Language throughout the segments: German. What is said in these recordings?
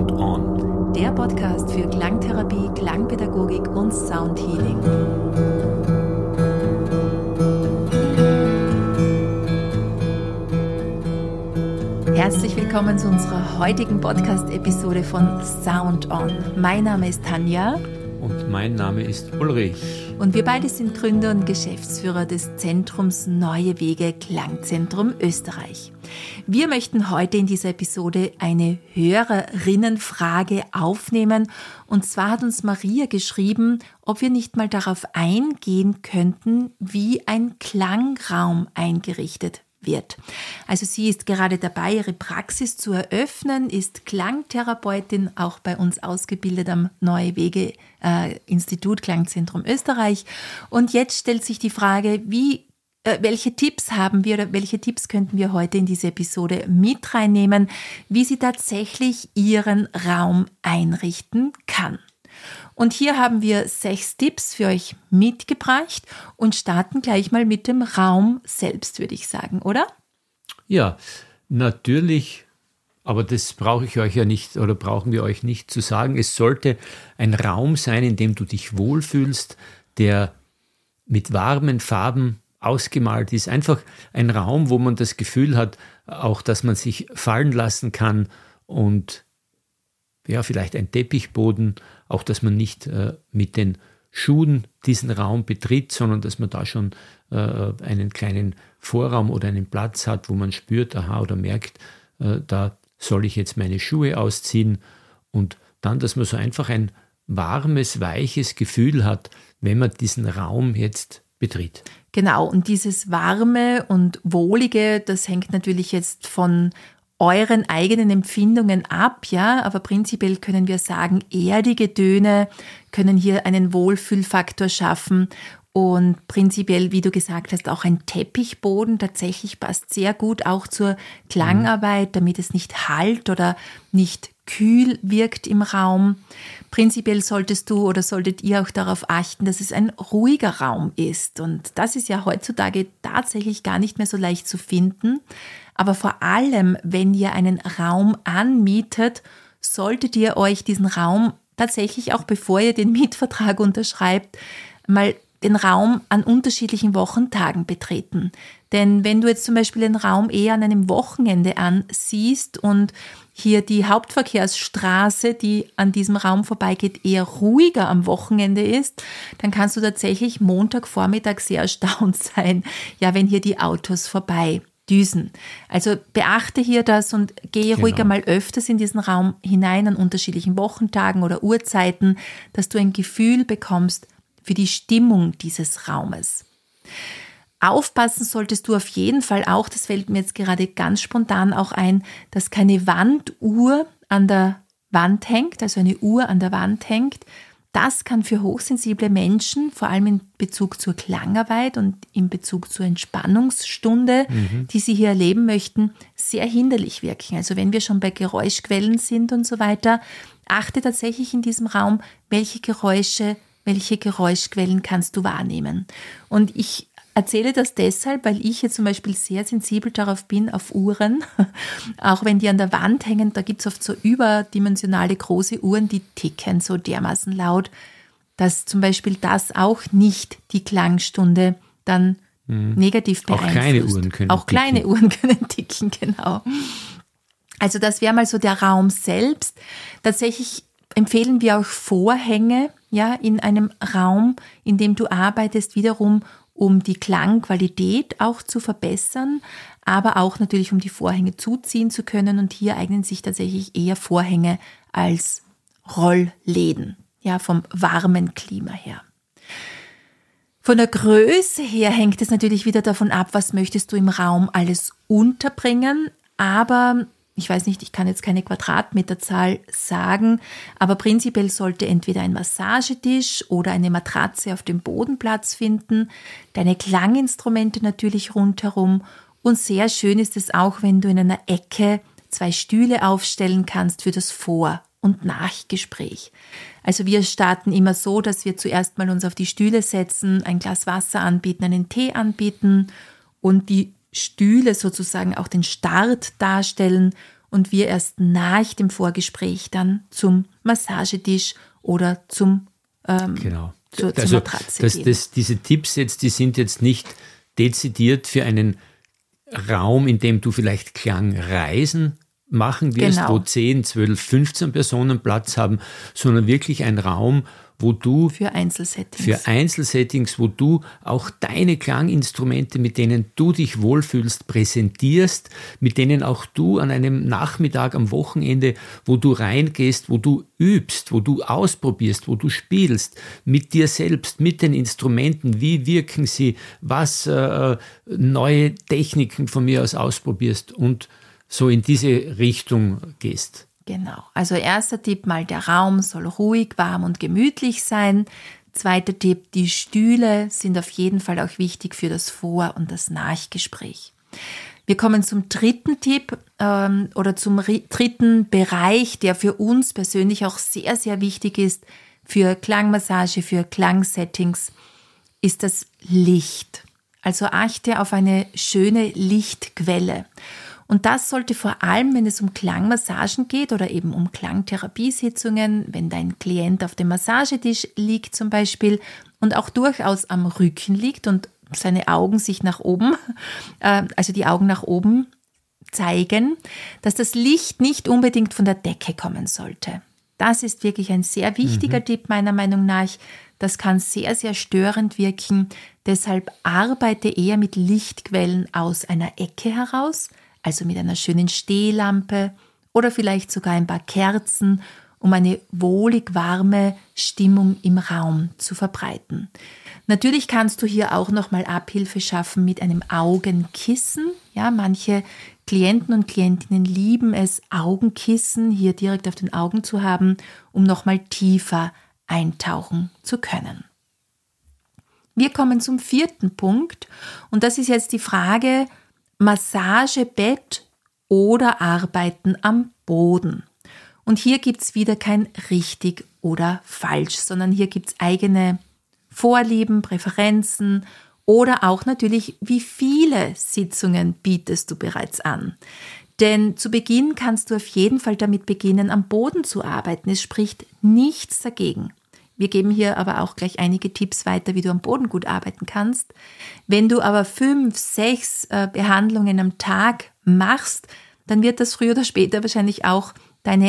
Sound On. Der Podcast für Klangtherapie, Klangpädagogik und Soundhealing. Herzlich willkommen zu unserer heutigen Podcast-Episode von Sound On. Mein Name ist Tanja. Und mein Name ist Ulrich. Und wir beide sind Gründer und Geschäftsführer des Zentrums Neue Wege Klangzentrum Österreich. Wir möchten heute in dieser Episode eine Hörerinnenfrage aufnehmen. Und zwar hat uns Maria geschrieben, ob wir nicht mal darauf eingehen könnten, wie ein Klangraum eingerichtet wird. Also sie ist gerade dabei, ihre Praxis zu eröffnen, ist Klangtherapeutin, auch bei uns ausgebildet am Neue Wege Institut Klangzentrum Österreich. Und jetzt stellt sich die Frage, welche Tipps haben wir oder welche Tipps könnten wir heute in diese Episode mit reinnehmen, wie sie tatsächlich ihren Raum einrichten kann. Und hier haben wir 6 Tipps für euch mitgebracht und starten gleich mal mit dem Raum selbst, würde ich sagen, oder? Ja, natürlich, aber das brauche ich euch ja nicht oder brauchen wir euch nicht zu sagen. Es sollte ein Raum sein, in dem du dich wohlfühlst, der mit warmen Farben ausgemalt ist. Einfach ein Raum, wo man das Gefühl hat, auch dass man sich fallen lassen kann und ja, vielleicht ein Teppichboden, auch dass man nicht mit den Schuhen diesen Raum betritt, sondern dass man da schon einen kleinen Vorraum oder einen Platz hat, wo man spürt, oder merkt, da soll ich jetzt meine Schuhe ausziehen. Und dann, dass man so einfach ein warmes, weiches Gefühl hat, wenn man diesen Raum jetzt betritt. Genau, und dieses Warme und Wohlige, das hängt natürlich jetzt von euren eigenen Empfindungen ab, ja, aber prinzipiell können wir sagen, erdige Töne können hier einen Wohlfühlfaktor schaffen und prinzipiell, wie du gesagt hast, auch ein Teppichboden tatsächlich passt sehr gut auch zur Klangarbeit, damit es nicht hallt oder nicht kühl wirkt im Raum. Prinzipiell solltest du oder solltet ihr auch darauf achten, dass es ein ruhiger Raum ist. Und das ist ja heutzutage tatsächlich gar nicht mehr so leicht zu finden. Aber vor allem, wenn ihr einen Raum anmietet, solltet ihr euch diesen Raum tatsächlich auch, bevor ihr den Mietvertrag unterschreibt, mal den Raum an unterschiedlichen Wochentagen betreten. Denn wenn du jetzt zum Beispiel den Raum eher an einem Wochenende ansiehst und hier die Hauptverkehrsstraße, die an diesem Raum vorbeigeht, eher ruhiger am Wochenende ist, dann kannst du tatsächlich Montagvormittag sehr erstaunt sein, ja, wenn hier die Autos vorbeidüsen. Also beachte hier das und gehe ruhiger mal öfters in diesen Raum hinein an unterschiedlichen Wochentagen oder Uhrzeiten, dass du ein Gefühl bekommst für die Stimmung dieses Raumes. Aufpassen solltest du auf jeden Fall auch, das fällt mir jetzt gerade ganz spontan auch ein, dass keine Wanduhr an der Wand hängt, also eine Uhr an der Wand hängt. Das kann für hochsensible Menschen, vor allem in Bezug zur Klangarbeit und in Bezug zur Entspannungsstunde, die sie hier erleben möchten, sehr hinderlich wirken. Also wenn wir schon bei Geräuschquellen sind und so weiter, achte tatsächlich in diesem Raum, welche Geräuschquellen kannst du wahrnehmen. Und ich erzähle das deshalb, weil ich jetzt zum Beispiel sehr sensibel darauf bin, auf Uhren. Auch wenn die an der Wand hängen, da gibt es oft so überdimensionale große Uhren, die ticken so dermaßen laut, dass zum Beispiel das auch nicht die Klangstunde dann negativ beeinflusst. Auch kleine Uhren können ticken, genau. Also das wäre mal so der Raum selbst. Tatsächlich empfehlen wir auch Vorhänge, ja, in einem Raum, in dem du arbeitest, wiederum um die Klangqualität auch zu verbessern, aber auch natürlich, um die Vorhänge zuziehen zu können. Und hier eignen sich tatsächlich eher Vorhänge als Rollläden, ja, vom warmen Klima her. Von der Größe her hängt es natürlich wieder davon ab, was möchtest du im Raum alles unterbringen, aber ich weiß nicht, ich kann jetzt keine Quadratmeterzahl sagen, aber prinzipiell sollte entweder ein Massagetisch oder eine Matratze auf dem Boden Platz finden, deine Klanginstrumente natürlich rundherum und sehr schön ist es auch, wenn du in einer Ecke 2 Stühle aufstellen kannst für das Vor- und Nachgespräch. Also wir starten immer so, dass wir zuerst mal uns auf die Stühle setzen, ein Glas Wasser anbieten, einen Tee anbieten und die Stühle sozusagen auch den Start darstellen und wir erst nach dem Vorgespräch dann zum Massagetisch oder zur Matratze gehen. Diese Tipps jetzt, die sind jetzt nicht dezidiert für einen Raum, in dem du vielleicht Klangreisen machen wirst, wo 10, 12, 15 Personen Platz haben, sondern wirklich ein Raum, wo du für Einzelsettings, wo du auch deine Klanginstrumente, mit denen du dich wohlfühlst, präsentierst, mit denen auch du an einem Nachmittag am Wochenende, wo du reingehst, wo du übst, wo du ausprobierst, wo du spielst, mit dir selbst, mit den Instrumenten, wie wirken sie, was neue Techniken von mir aus ausprobierst und so in diese Richtung gehst. Genau, also erster Tipp mal, der Raum soll ruhig, warm und gemütlich sein. Zweiter Tipp, die Stühle sind auf jeden Fall auch wichtig für das Vor- und das Nachgespräch. Wir kommen zum dritten Tipp oder zum dritten Bereich, der für uns persönlich auch sehr, sehr wichtig ist für Klangmassage, für Klangsettings, ist das Licht. Also achte auf eine schöne Lichtquelle. Und das sollte vor allem, wenn es um Klangmassagen geht oder eben um Klangtherapiesitzungen, wenn dein Klient auf dem Massagetisch liegt zum Beispiel und auch durchaus am Rücken liegt und seine Augen sich nach oben, also die Augen nach oben zeigen, dass das Licht nicht unbedingt von der Decke kommen sollte. Das ist wirklich ein sehr wichtiger Tipp meiner Meinung nach. Das kann sehr, sehr störend wirken. Deshalb arbeite eher mit Lichtquellen aus einer Ecke heraus, also mit einer schönen Stehlampe oder vielleicht sogar ein paar Kerzen, um eine wohlig warme Stimmung im Raum zu verbreiten. Natürlich kannst du hier auch nochmal Abhilfe schaffen mit einem Augenkissen. Ja, manche Klienten und Klientinnen lieben es, Augenkissen hier direkt auf den Augen zu haben, um nochmal tiefer eintauchen zu können. Wir kommen zum vierten Punkt und das ist jetzt die Frage, Massagebett oder Arbeiten am Boden. Und hier gibt es wieder kein richtig oder falsch, sondern hier gibt es eigene Vorlieben, Präferenzen oder auch natürlich, wie viele Sitzungen bietest du bereits an. Denn zu Beginn kannst du auf jeden Fall damit beginnen, am Boden zu arbeiten. Es spricht nichts dagegen. Wir geben hier aber auch gleich einige Tipps weiter, wie du am Boden gut arbeiten kannst. Wenn du aber 5, 6 Behandlungen am Tag machst, dann wird das früher oder später wahrscheinlich auch dein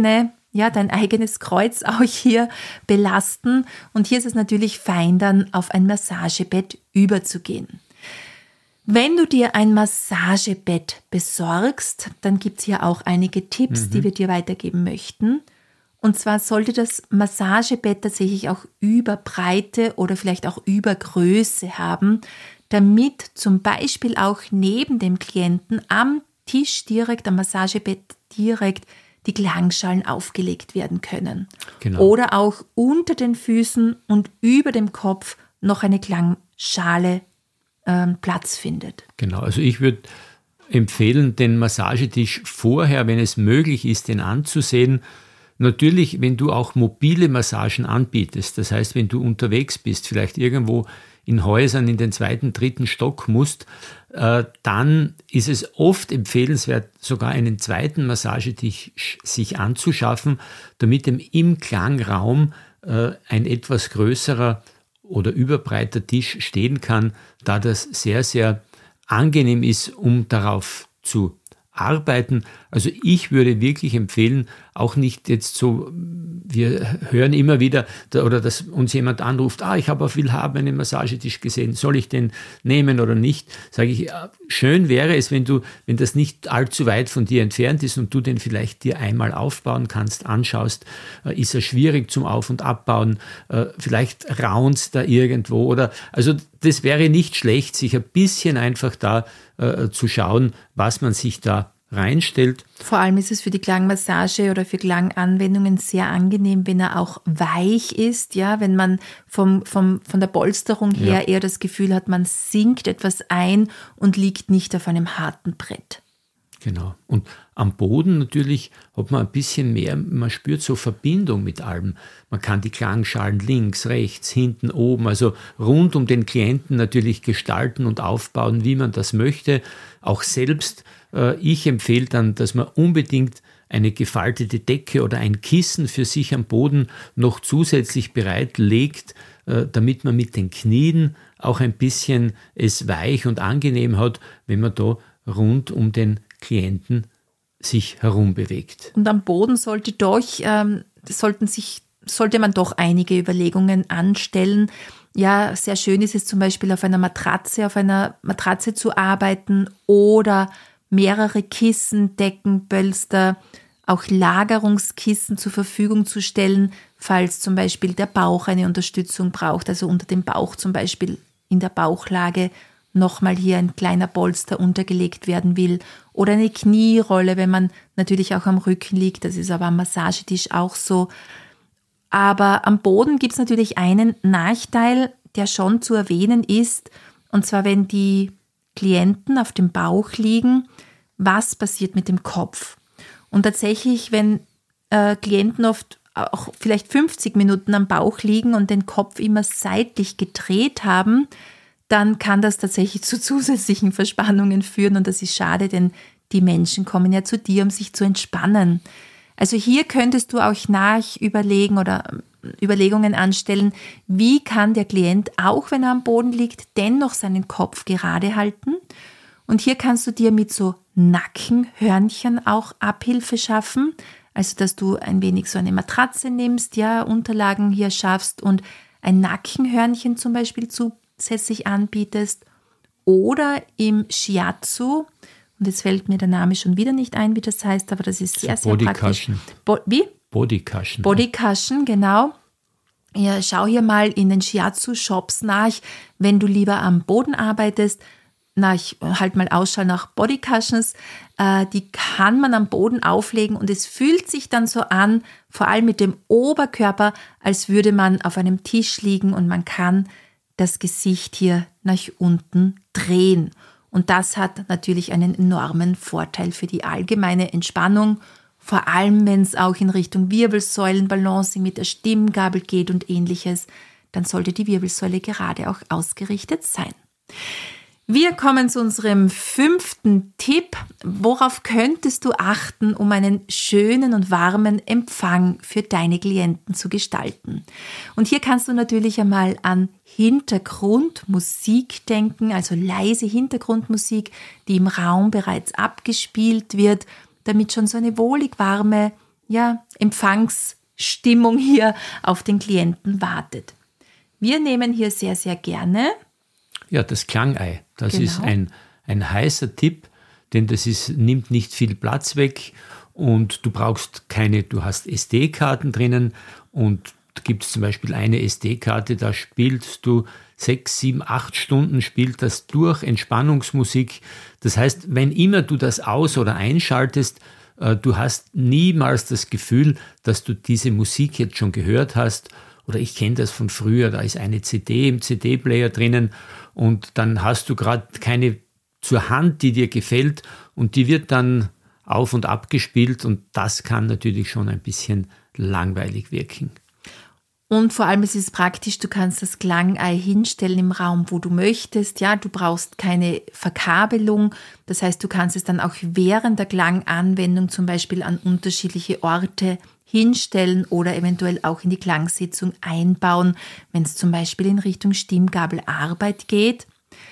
eigenes Kreuz auch hier belasten. Und hier ist es natürlich fein, dann auf ein Massagebett überzugehen. Wenn du dir ein Massagebett besorgst, dann gibt es hier auch einige Tipps, die wir dir weitergeben möchten. Und zwar sollte das Massagebett tatsächlich auch Überbreite oder vielleicht auch Übergröße haben, damit zum Beispiel auch neben dem Klienten am Tisch direkt, am Massagebett direkt die Klangschalen aufgelegt werden können. Genau. Oder auch unter den Füßen und über dem Kopf noch eine Klangschale Platz findet. Genau, also ich würde empfehlen, den Massagetisch vorher, wenn es möglich ist, den anzusehen. Natürlich, wenn du auch mobile Massagen anbietest, das heißt, wenn du unterwegs bist, vielleicht irgendwo in Häusern in den 2., 3. Stock musst, dann ist es oft empfehlenswert, sogar einen zweiten Massagetisch sich anzuschaffen, damit im Klangraum ein etwas größerer oder überbreiter Tisch stehen kann, da das sehr, sehr angenehm ist, um darauf zu arbeiten. Also ich würde wirklich empfehlen, auch nicht jetzt so, wir hören immer wieder, oder dass uns jemand anruft, ich habe auf Willhaben einen Massagetisch gesehen, soll ich den nehmen oder nicht? Sage ich, schön wäre es, wenn das nicht allzu weit von dir entfernt ist und du den vielleicht dir einmal aufbauen kannst, anschaust, ist er schwierig zum Auf- und Abbauen, vielleicht raunzt da irgendwo oder, also das wäre nicht schlecht, sich ein bisschen einfach da zu schauen, was man sich da reinstellt. Vor allem ist es für die Klangmassage oder für Klanganwendungen sehr angenehm, wenn er auch weich ist, ja, wenn man von der Polsterung her eher das Gefühl hat, man sinkt etwas ein und liegt nicht auf einem harten Brett. Genau. Und am Boden natürlich hat man ein bisschen mehr, man spürt so Verbindung mit allem. Man kann die Klangschalen links, rechts, hinten, oben, also rund um den Klienten natürlich gestalten und aufbauen, wie man das möchte. Auch selbst Ich empfehle dann, dass man unbedingt eine gefaltete Decke oder ein Kissen für sich am Boden noch zusätzlich bereitlegt, damit man mit den Knien auch ein bisschen es weich und angenehm hat, wenn man da rund um den Klienten sich herum bewegt. Und am Boden sollte man doch einige Überlegungen anstellen. Ja, sehr schön ist es zum Beispiel auf einer Matratze zu arbeiten oder mehrere Kissen, Decken, Pölster, auch Lagerungskissen zur Verfügung zu stellen, falls zum Beispiel der Bauch eine Unterstützung braucht, also unter dem Bauch zum Beispiel in der Bauchlage nochmal hier ein kleiner Polster untergelegt werden will oder eine Knierolle, wenn man natürlich auch am Rücken liegt, das ist aber am Massagetisch auch so. Aber am Boden gibt es natürlich einen Nachteil, der schon zu erwähnen ist, und zwar wenn die Klienten auf dem Bauch liegen, was passiert mit dem Kopf? Und tatsächlich, wenn Klienten oft auch vielleicht 50 Minuten am Bauch liegen und den Kopf immer seitlich gedreht haben, dann kann das tatsächlich zu zusätzlichen Verspannungen führen und das ist schade, denn die Menschen kommen ja zu dir, um sich zu entspannen. Also hier könntest du auch nachüberlegen oder Überlegungen anstellen, wie kann der Klient, auch wenn er am Boden liegt, dennoch seinen Kopf gerade halten. Und hier kannst du dir mit so Nackenhörnchen auch Abhilfe schaffen, also dass du ein wenig so eine Matratze nimmst, ja, Unterlagen hier schaffst und ein Nackenhörnchen zum Beispiel zusätzlich anbietest. Oder im Shiatsu, und jetzt fällt mir der Name schon wieder nicht ein, wie das heißt, aber das ist sehr, sehr praktisch. Wie? Body Cushion. Body Cushion, genau. Ja, schau hier mal in den Shiatsu-Shops nach, wenn du lieber am Boden arbeitest. Ich halt mal Ausschau nach Body Cushions. Die kann man am Boden auflegen und es fühlt sich dann so an, vor allem mit dem Oberkörper, als würde man auf einem Tisch liegen und man kann das Gesicht hier nach unten drehen. Und das hat natürlich einen enormen Vorteil für die allgemeine Entspannung, vor allem wenn es auch in Richtung Wirbelsäulenbalancing mit der Stimmgabel geht und ähnliches, dann sollte die Wirbelsäule gerade auch ausgerichtet sein. Wir kommen zu unserem 5. Tipp. Worauf könntest du achten, um einen schönen und warmen Empfang für deine Klienten zu gestalten? Und hier kannst du natürlich einmal an Hintergrundmusik denken, also leise Hintergrundmusik, die im Raum bereits abgespielt wird, damit schon so eine wohlig warme, Empfangsstimmung hier auf den Klienten wartet. Wir nehmen hier sehr, sehr gerne das Klangei. Das Genau. ist ein heißer Tipp, denn nimmt nicht viel Platz weg und du hast SD-Karten drinnen und da gibt es zum Beispiel eine SD-Karte, da spielst du 6, 7, 8 Stunden spielt das durch, Entspannungsmusik. Das heißt, wenn immer du das aus- oder einschaltest, du hast niemals das Gefühl, dass du diese Musik jetzt schon gehört hast. Oder ich kenne das von früher, da ist eine CD im CD-Player drinnen und dann hast du gerade keine zur Hand, die dir gefällt und die wird dann auf und ab gespielt und das kann natürlich schon ein bisschen langweilig wirken. Und vor allem, es ist praktisch, du kannst das Klangei hinstellen im Raum, wo du möchtest. Ja, du brauchst keine Verkabelung. Das heißt, du kannst es dann auch während der Klanganwendung zum Beispiel an unterschiedliche Orte hinstellen oder eventuell auch in die Klangsitzung einbauen, wenn es zum Beispiel in Richtung Stimmgabelarbeit geht.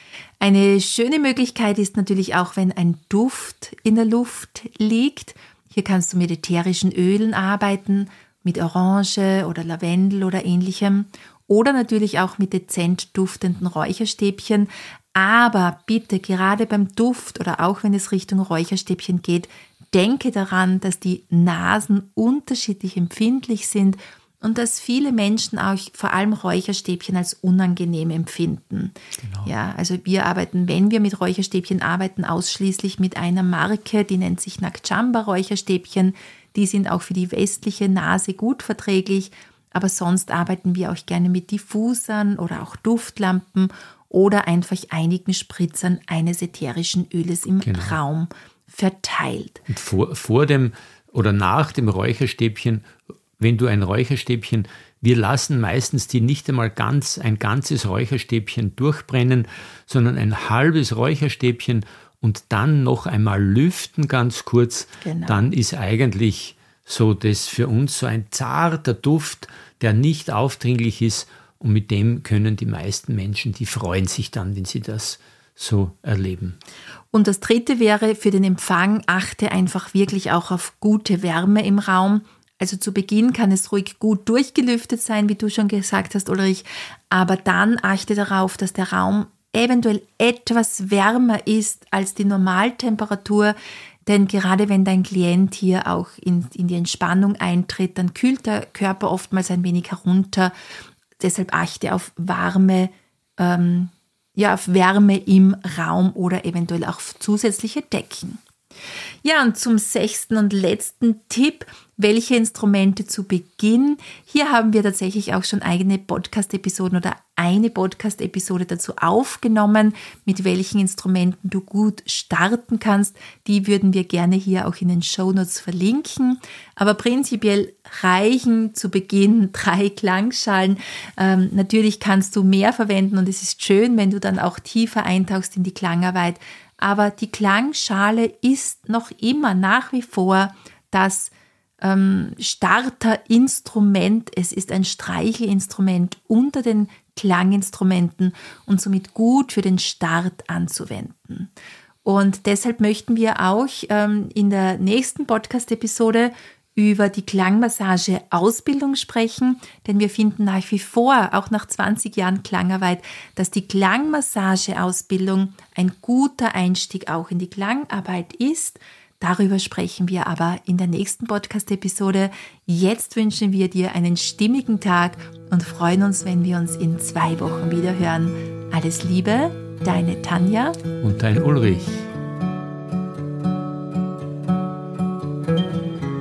Eine schöne Möglichkeit ist natürlich auch, wenn ein Duft in der Luft liegt. Hier kannst du mit ätherischen Ölen arbeiten, mit Orange oder Lavendel oder ähnlichem oder natürlich auch mit dezent duftenden Räucherstäbchen. Aber bitte, gerade beim Duft oder auch wenn es Richtung Räucherstäbchen geht, denke daran, dass die Nasen unterschiedlich empfindlich sind und dass viele Menschen auch vor allem Räucherstäbchen als unangenehm empfinden. Genau. Ja, also wenn wir mit Räucherstäbchen arbeiten, ausschließlich mit einer Marke, die nennt sich Nagchamba Räucherstäbchen. Die sind auch für die westliche Nase gut verträglich, aber sonst arbeiten wir auch gerne mit Diffusern oder auch Duftlampen oder einfach einigen Spritzern eines ätherischen Öles im Raum verteilt. Und vor dem oder nach dem Räucherstäbchen, wenn du ein Räucherstäbchen, wir lassen meistens die nicht einmal ein ganzes Räucherstäbchen durchbrennen, sondern ein halbes Räucherstäbchen und dann noch einmal lüften ganz kurz, Genau. dann ist eigentlich so das für uns so ein zarter Duft, der nicht aufdringlich ist, und mit dem können die meisten Menschen, die freuen sich dann, wenn sie das so erleben. Und das dritte wäre für den Empfang, achte einfach wirklich auch auf gute Wärme im Raum. Also zu Beginn kann es ruhig gut durchgelüftet sein, wie du schon gesagt hast, Ulrich, aber dann achte darauf, dass der Raum eventuell etwas wärmer ist als die Normaltemperatur, denn gerade wenn dein Klient hier auch in die Entspannung eintritt, dann kühlt der Körper oftmals ein wenig herunter. Deshalb achte auf Wärme im Raum oder eventuell auch zusätzliche Decken. Ja, und zum 6. und letzten Tipp, welche Instrumente zu Beginn. Hier haben wir tatsächlich auch schon eigene Podcast-Episoden oder eine Podcast-Episode dazu aufgenommen, mit welchen Instrumenten du gut starten kannst. Die würden wir gerne hier auch in den Shownotes verlinken. Aber prinzipiell reichen zu Beginn 3 Klangschalen. Natürlich kannst du mehr verwenden und es ist schön, wenn du dann auch tiefer eintauchst in die Klangarbeit. Aber die Klangschale ist noch immer nach wie vor das Starterinstrument. Es ist ein Streichelinstrument unter den Klanginstrumenten und somit gut für den Start anzuwenden. Und deshalb möchten wir auch in der nächsten Podcast-Episode über die Klangmassage-Ausbildung sprechen, denn wir finden nach wie vor, auch nach 20 Jahren Klangarbeit, dass die Klangmassage-Ausbildung ein guter Einstieg auch in die Klangarbeit ist. Darüber sprechen wir aber in der nächsten Podcast-Episode. Jetzt wünschen wir dir einen stimmigen Tag und freuen uns, wenn wir uns in 2 Wochen wieder hören. Alles Liebe, deine Tanja Und dein Ulrich.